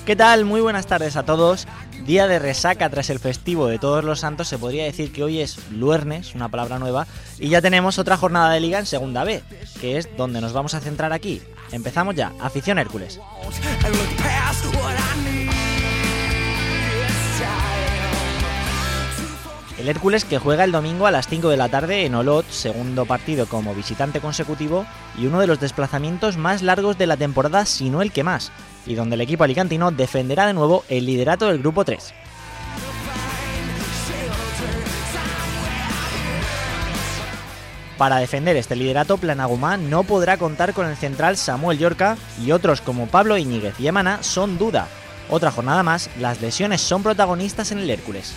¿Qué tal? Muy buenas tardes a todos. Día de resaca tras el festivo de Todos los Santos. Se podría decir que hoy es luernes, una palabra nueva, y ya tenemos otra jornada de Liga en Segunda B, que es donde nos vamos a centrar aquí. Empezamos ya. Afición Hércules. El Hércules, que juega el domingo a las 5 de la tarde en Olot, segundo partido como visitante consecutivo y uno de los desplazamientos más largos de la temporada, si no el que más, y donde el equipo alicantino defenderá de nuevo el liderato del grupo 3. Para defender este liderato, Planagumá no podrá contar con el central Samuel Llorca, y otros como Pablo Iñiguez y Emana son duda. Otra jornada más, las lesiones son protagonistas en el Hércules.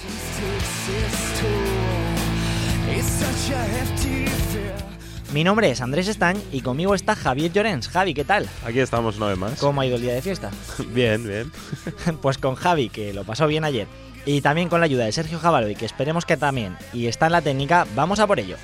Mi nombre es Andrés Estañ y conmigo está Javier Llorens. Javi, ¿qué tal? Aquí estamos una vez más. ¿Cómo ha ido el día de fiesta? Bien, bien. Pues con Javi, que lo pasó bien ayer, y también con la ayuda de Sergio Javalo, y que esperemos que también, y está en la técnica, vamos a por ello.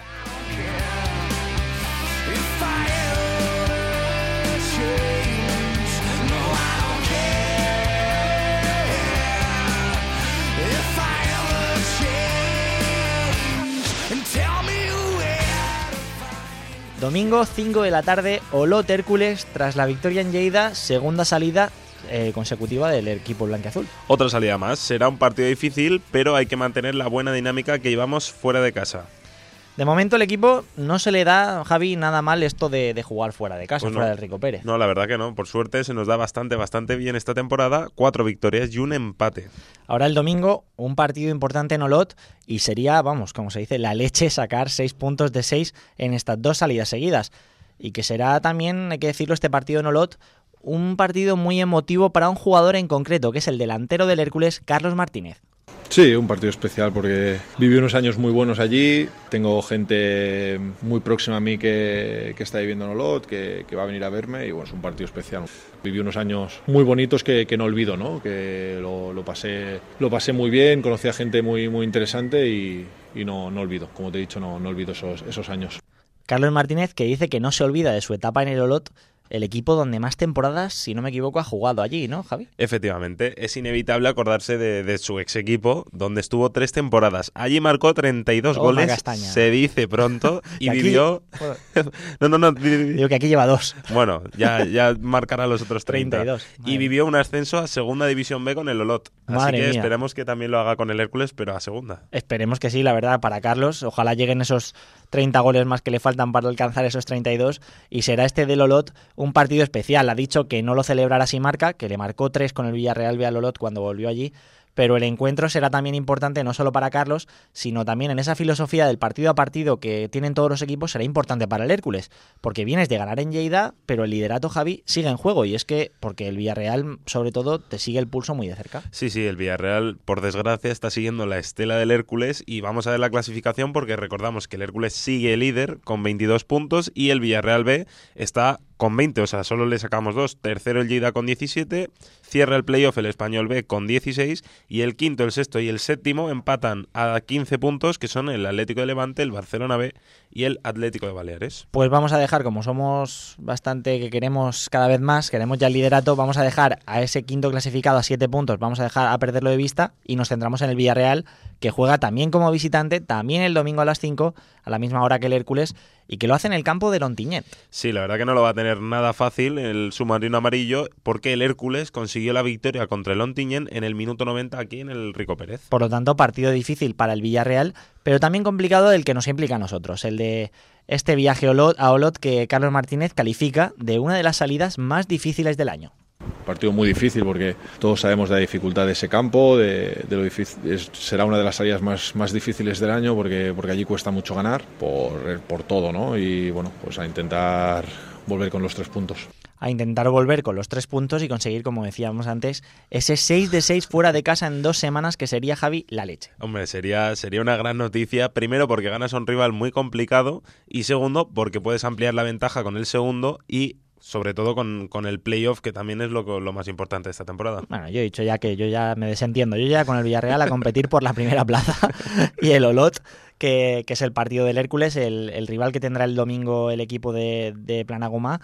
Domingo 5 de la tarde, Olot Hércules, tras la victoria en Lleida, segunda salida consecutiva del equipo blanquiazul. Otra salida más. Será un partido difícil, pero hay que mantener la buena dinámica que llevamos fuera de casa. De momento el equipo no se le da, Javi, nada mal esto de jugar fuera de casa, pues fuera del Rico Pérez. No, la verdad que no. Por suerte se nos da bastante bien esta temporada. 4 victorias y un empate. Ahora el domingo, un partido importante en Olot, y sería, vamos, como se dice, la leche sacar 6 puntos de 6 en estas dos salidas seguidas. Y que será también, hay que decirlo, este partido en Olot, un partido muy emotivo para un jugador en concreto, que es el delantero del Hércules, Carlos Martínez. Sí, un partido especial porque viví unos años muy buenos allí, tengo gente muy próxima a mí que está viviendo en Olot, que va a venir a verme, y bueno, es un partido especial. Viví unos años muy bonitos que no olvido, ¿no? Que lo pasé muy bien, conocí a gente muy interesante y no olvido, como te he dicho, no olvido esos años. Carlos Martínez, que dice que no se olvida de su etapa en el Olot, el equipo donde más temporadas, si no me equivoco, ha jugado allí, ¿no, Javi? Efectivamente, es inevitable acordarse de su ex equipo, donde estuvo 3 temporadas. Allí marcó 32 goles, castaña. Se dice pronto, y aquí, vivió... No. Digo que aquí lleva 2. Bueno, ya marcará los otros 30. 32. Y vivió un ascenso a Segunda División B con el Olot. Así que esperemos que también lo haga con el Hércules, pero a Segunda. Esperemos que sí, la verdad, para Carlos. Ojalá lleguen esos 30 goles más que le faltan para alcanzar esos 32, y será este del Olot un partido especial. Ha dicho que no lo celebrará sin marca, que le marcó 3 con el Villarreal B al Olot cuando volvió allí, pero el encuentro será también importante no solo para Carlos, sino también en esa filosofía del partido a partido que tienen todos los equipos. Será importante para el Hércules, porque vienes de ganar en Lleida, pero el liderato, Javi, sigue en juego, y es que porque el Villarreal, sobre todo, te sigue el pulso muy de cerca. Sí, el Villarreal, por desgracia, está siguiendo la estela del Hércules, y vamos a ver la clasificación porque recordamos que el Hércules sigue líder con 22 puntos y el Villarreal B está con 20, o sea, solo le sacamos 2. Tercero el Lleida con 17, cierra el playoff el Español B con 16, y el quinto, el sexto y el séptimo empatan a 15 puntos, que son el Atlético de Levante, el Barcelona B y el Atlético de Baleares. Pues vamos a dejar, como somos bastante que queremos cada vez más, queremos ya el liderato, vamos a dejar a ese quinto clasificado a 7 puntos, vamos a dejar a perderlo de vista, y nos centramos en el Villarreal, que juega también como visitante, también el domingo a las 5, a la misma hora que el Hércules, y que lo hace en el campo del Ontinyent. Sí, la verdad que no lo va a tener nada fácil el submarino amarillo, porque el Hércules consiguió la victoria contra el Ontinyent en el minuto 90 aquí en el Rico Pérez. Por lo tanto, partido difícil para el Villarreal, pero también complicado el que nos implica a nosotros, el de este viaje a Olot que Carlos Martínez califica de una de las salidas más difíciles del año. Partido muy difícil porque todos sabemos de la dificultad de ese campo, de lo difícil, será una de las salidas más difíciles del año porque allí cuesta mucho ganar por todo, ¿no? Y bueno, pues a intentar volver con los 3 puntos. A intentar volver con los 3 puntos y conseguir, como decíamos antes, ese 6 de 6 fuera de casa en 2 semanas, que sería, Javi, la leche. Hombre, sería una gran noticia, primero porque ganas a un rival muy complicado, y segundo porque puedes ampliar la ventaja con el segundo y sobre todo con el playoff, que también es lo más importante de esta temporada. Bueno, yo he dicho ya que yo ya me desentiendo. Yo ya con el Villarreal a competir por la primera plaza y el Olot, que es el partido del Hércules, el rival que tendrá el domingo el equipo de Planagumá.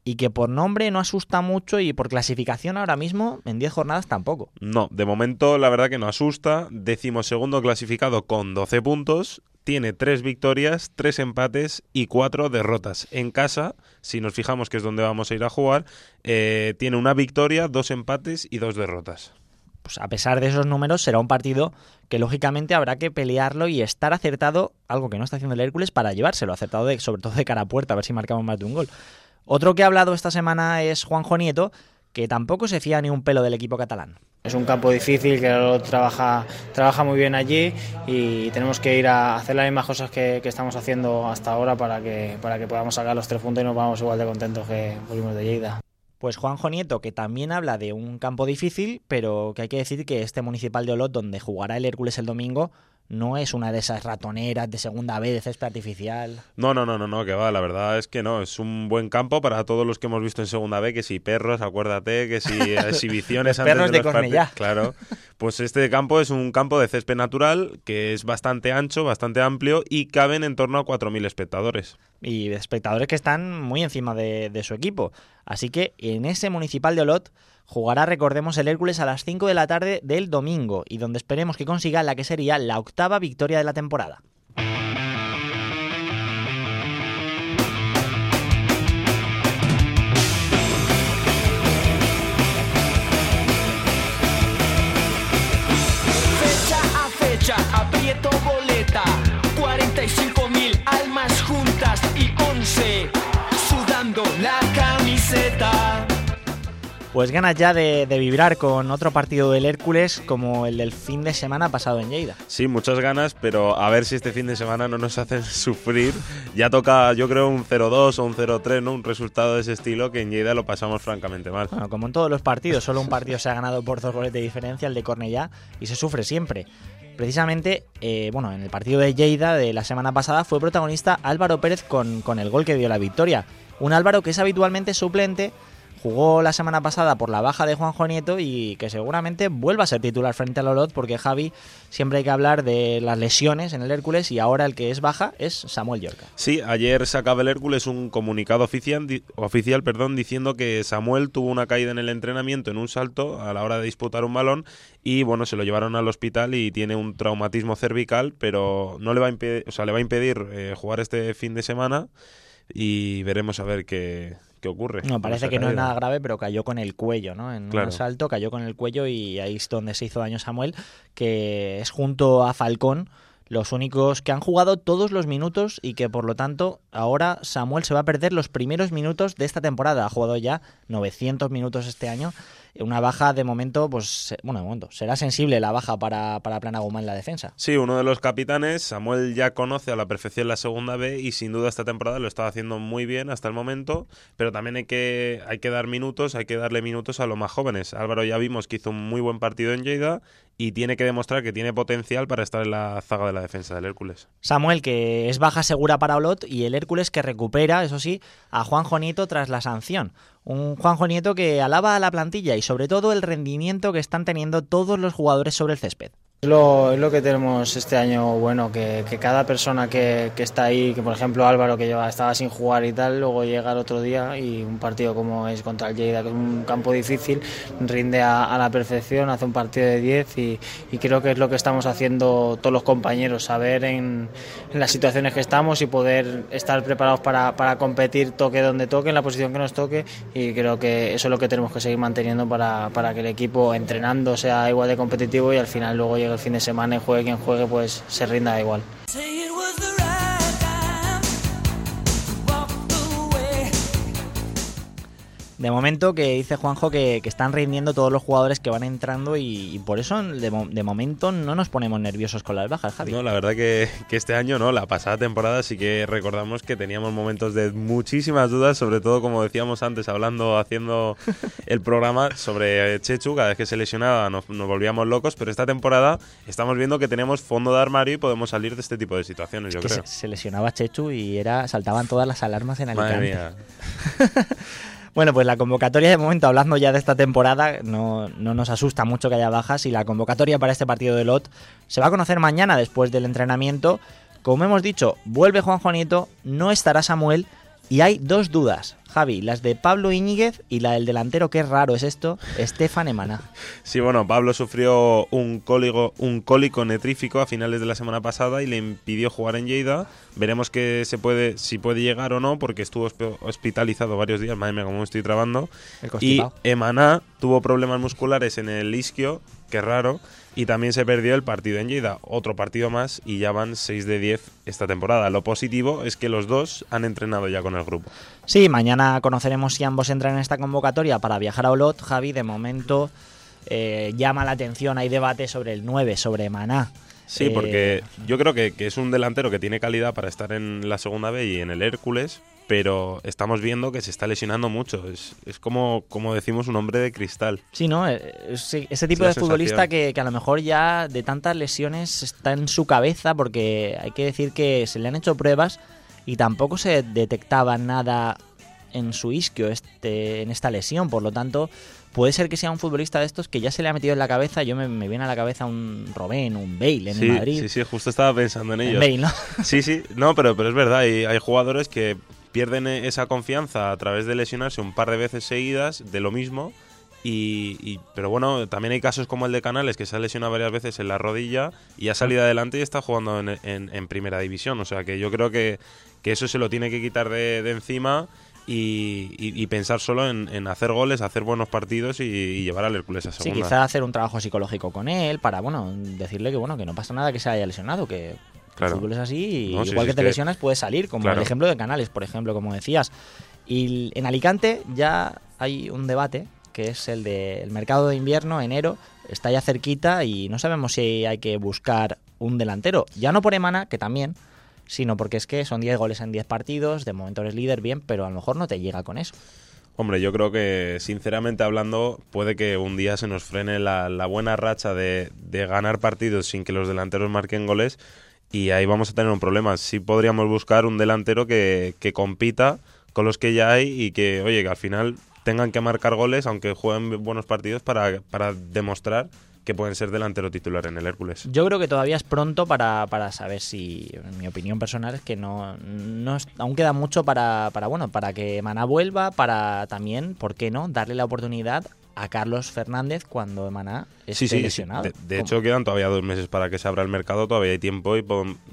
y que por nombre no asusta mucho y por clasificación ahora mismo en 10 jornadas tampoco. No, de momento la verdad que no asusta. 12º clasificado con 12 puntos. Tiene 3 victorias, 3 empates y 4 derrotas. En casa, si nos fijamos que es donde vamos a ir a jugar, tiene 1 victoria, 2 empates y 2 derrotas. Pues a pesar de esos números será un partido que lógicamente habrá que pelearlo y estar acertado, algo que no está haciendo el Hércules, para llevárselo, acertado sobre todo de cara a puerta, a ver si marcamos más de un gol. Otro que ha hablado esta semana es Juanjo Nieto, que tampoco se fía ni un pelo del equipo catalán. Es un campo difícil, que lo trabaja muy bien allí y tenemos que ir a hacer las mismas cosas que estamos haciendo hasta ahora para que podamos sacar los 3 puntos y nos vamos igual de contentos que volvimos de Lleida. Pues Juanjo Nieto, que también habla de un campo difícil, pero que hay que decir que este Municipal de Olot, donde jugará el Hércules el domingo, no es una de esas ratoneras de segunda B de césped artificial. No, que va, la verdad es que no, es un buen campo para todos los que hemos visto en segunda B, que si perros, acuérdate, que si exhibiciones antes perros de de los Cornellá. partidos. Claro, pues este campo es un campo de césped natural que es bastante ancho, bastante amplio y caben en torno a 4.000 espectadores. Y espectadores que están muy encima de su equipo. Así que en ese Municipal de Olot jugará, recordemos, el Hércules a las 5 de la tarde del domingo y donde esperemos que consiga la que sería la 8ª victoria de la temporada. Fecha a fecha, aprieto boleta, 45.000 almas juntas y 11 sudando la camiseta. Pues ganas ya de vibrar con otro partido del Hércules como el del fin de semana pasado en Lleida. Sí, muchas ganas, pero a ver si este fin de semana no nos hacen sufrir. Ya toca, yo creo, un 0-2 o un 0-3, ¿no? Un resultado de ese estilo que en Lleida lo pasamos francamente mal. Bueno, como en todos los partidos, solo un partido se ha ganado por 2 goles de diferencia, el de Cornellá, y se sufre siempre. Precisamente, en el partido de Lleida de la semana pasada fue protagonista Álvaro Pérez con el gol que dio la victoria. Un Álvaro que es habitualmente suplente, jugó la semana pasada por la baja de Juanjo Nieto y que seguramente vuelva a ser titular frente al Olot, porque Javi, siempre hay que hablar de las lesiones en el Hércules y ahora el que es baja es Samuel Llorca. Sí, ayer sacaba el Hércules un comunicado oficial diciendo que Samuel tuvo una caída en el entrenamiento en un salto a la hora de disputar un balón y bueno, se lo llevaron al hospital y tiene un traumatismo cervical, pero no le va a impedir, le va a impedir jugar este fin de semana y veremos a ver qué ocurre. No, parece que no es nada grave, pero cayó con el cuello, ¿no? En claro. Un asalto cayó con el cuello y ahí es donde se hizo daño Samuel, que es junto a Falcón los únicos que han jugado todos los minutos y que por lo tanto ahora Samuel se va a perder los primeros minutos de esta temporada. Ha jugado ya 900 minutos este año. Una baja de momento, será sensible la baja para Planagumá en la defensa. Sí, uno de los capitanes, Samuel ya conoce a la perfección la segunda B y sin duda esta temporada lo está haciendo muy bien hasta el momento, pero también hay que darle minutos a los más jóvenes. Álvaro ya vimos que hizo un muy buen partido en Lleida y tiene que demostrar que tiene potencial para estar en la zaga de la defensa del Hércules. Samuel, que es baja segura para Olot, y el Hércules que recupera, eso sí, a Juanjo Nieto tras la sanción. Un Juanjo Nieto que alaba a la plantilla y sobre todo el rendimiento que están teniendo todos los jugadores sobre el césped. Es lo que tenemos este año bueno, que cada persona que está ahí, que por ejemplo Álvaro que estaba sin jugar y tal, luego llega el otro día y un partido como es contra el Lleida, que es un campo difícil, rinde a la perfección, hace un partido de 10 y creo que es lo que estamos haciendo todos los compañeros, saber en las situaciones que estamos y poder estar preparados para competir toque donde toque, en la posición que nos toque, y creo que eso es lo que tenemos que seguir manteniendo para que el equipo entrenando sea igual de competitivo y al final luego el fin de semana y juegue quien juegue, pues se rinda igual. De momento, que dice Juanjo que están rindiendo todos los jugadores que van entrando y por eso de momento no nos ponemos nerviosos con las bajas, Javi. No, la verdad que este año no, la pasada temporada sí que recordamos que teníamos momentos de muchísimas dudas, sobre todo como decíamos antes haciendo el programa sobre Chechu, cada vez que se lesionaba nos volvíamos locos, pero esta temporada estamos viendo que tenemos fondo de armario y podemos salir de este tipo de situaciones, yo creo. Se lesionaba Chechu y saltaban todas las alarmas en Alicante. Madre mía. Bueno, pues la convocatoria de momento, hablando ya de esta temporada, no nos asusta mucho que haya bajas y la convocatoria para este partido de Olot se va a conocer mañana después del entrenamiento. Como hemos dicho, vuelve Juanjo Nieto, no estará Samuel y hay 2 dudas. Javi, las de Pablo Íñiguez y la del delantero, qué raro es esto, Stefan Emaná. Sí, bueno, Pablo sufrió un cólico netrífico a finales de la semana pasada y le impidió jugar en Lleida. Veremos si puede llegar o no, porque estuvo hospitalizado varios días. Madre mía, cómo me estoy trabando. Y Emaná tuvo problemas musculares en el isquio, qué raro, y también se perdió el partido en Lleida. Otro partido más y ya van 6 de 10 esta temporada. Lo positivo es que los dos han entrenado ya con el grupo. Sí, mañana conoceremos si ambos entran en esta convocatoria para viajar a Olot. Javi, de momento llama la atención, hay debate sobre el 9, sobre Emaná. Sí, porque yo creo que es un delantero que tiene calidad para estar en la segunda B y en el Hércules, pero estamos viendo que se está lesionando mucho. Es como decimos, un hombre de cristal. Sí, ¿no? Ese tipo de futbolista que a lo mejor ya de tantas lesiones está en su cabeza, porque hay que decir que se le han hecho pruebas y tampoco se detectaba nada en su isquio en esta lesión. Por lo tanto, puede ser que sea un futbolista de estos que ya se le ha metido en la cabeza. Yo me viene a la cabeza un Robben, un Bale en el Madrid. Sí, justo estaba pensando en ellos. Bale, ¿no? Sí, no, pero es verdad. Hay jugadores que pierden esa confianza a través de lesionarse un par de veces seguidas de lo mismo. Pero bueno, también hay casos como el de Canales, que se ha lesionado varias veces en la rodilla y ha salido adelante y está jugando en primera división. O sea que yo creo que eso se lo tiene que quitar de encima y pensar solo en hacer goles, hacer buenos partidos y llevar al Hércules a segunda. Sí, quizá hacer un trabajo psicológico con él para decirle que no pasa nada que se haya lesionado, que el fútbol es así y igual que te lesionas puedes salir, como el ejemplo de Canales, por ejemplo, como decías. Y en Alicante ya hay un debate, que es el del mercado de invierno, enero, está ya cerquita y no sabemos si hay que buscar un delantero. Ya no por Emaná, que también, sino porque es que son 10 goles en 10 partidos, de momento eres líder bien, pero a lo mejor no te llega con eso. Hombre, yo creo que, sinceramente hablando, puede que un día se nos frene la buena racha de ganar partidos sin que los delanteros marquen goles y ahí vamos a tener un problema. Sí podríamos buscar un delantero que compita con los que ya hay y que, oye, que al final tengan que marcar goles, aunque jueguen buenos partidos, para demostrar que pueden ser delantero titular en el Hércules. Yo creo que todavía es pronto para saber si, en mi opinión personal, es que no aún queda mucho para que Emaná vuelva, para también, ¿por qué no?, darle la oportunidad a Carlos Fernández cuando Emaná esté lesionado. Sí. De hecho, quedan todavía 2 meses para que se abra el mercado, todavía hay tiempo y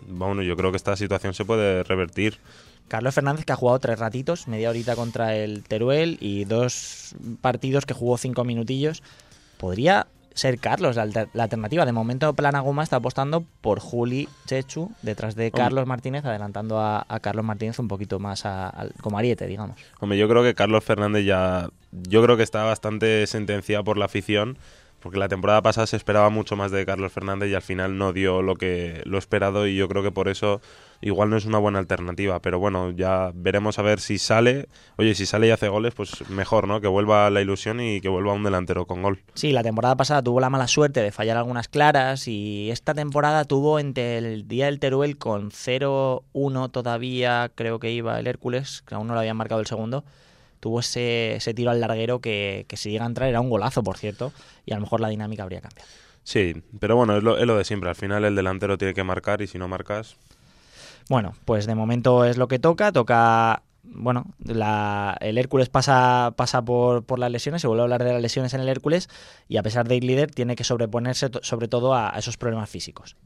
yo creo que esta situación se puede revertir. Carlos Fernández, que ha jugado 3 ratitos, media horita contra el Teruel y 2 partidos que jugó 5 minutillos, podría ser Carlos la alternativa. De momento Planaguma está apostando por Juli Chechu detrás de Carlos Martínez, adelantando a Carlos Martínez un poquito más como ariete, digamos. Hombre, yo creo que Carlos Fernández yo creo que está bastante sentenciado por la afición, porque la temporada pasada se esperaba mucho más de Carlos Fernández y al final no dio lo esperado, y yo creo que por eso igual no es una buena alternativa. Pero bueno, ya veremos a ver si sale. Oye, si sale y hace goles, pues mejor, ¿no? Que vuelva la ilusión y que vuelva un delantero con gol. Sí, la temporada pasada tuvo la mala suerte de fallar algunas claras y esta temporada tuvo entre el día del Teruel con 0-1 todavía, creo que iba el Hércules, que aún no lo habían marcado el segundo. Tuvo ese tiro al larguero que si llega a entrar era un golazo, por cierto, y a lo mejor la dinámica habría cambiado. Sí, pero bueno, es lo de siempre. Al final el delantero tiene que marcar y si no marcas... Bueno, pues de momento es lo que toca. Bueno, el Hércules pasa por las lesiones, se vuelve a hablar de las lesiones en el Hércules y a pesar de ir líder tiene que sobreponerse sobre todo a esos problemas físicos.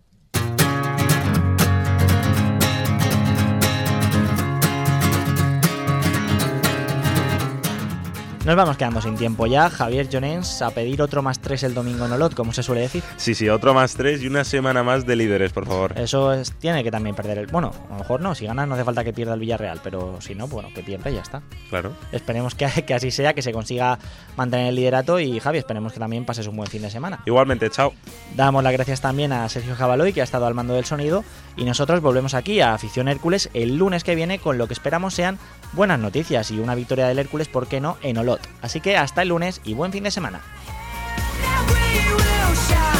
Nos vamos quedando sin tiempo ya. Javier Llorens, a pedir otro +3 el domingo en Olot, como se suele decir. Sí, otro +3 y una semana más de líderes, por favor. Eso tiene que también perder Bueno, a lo mejor no, si gana no hace falta que pierda el Villarreal, pero si no, bueno, que pierda y ya está. Claro. Esperemos que así sea, que se consiga mantener el liderato y Javi, esperemos que también pases un buen fin de semana. Igualmente, chao. Damos las gracias también a Sergio Jabaloy, que ha estado al mando del sonido, y nosotros volvemos aquí a Afición Hércules el lunes que viene con lo que esperamos sean buenas noticias y una victoria del Hércules, ¿por qué no?, en Olot. Así que hasta el lunes y buen fin de semana.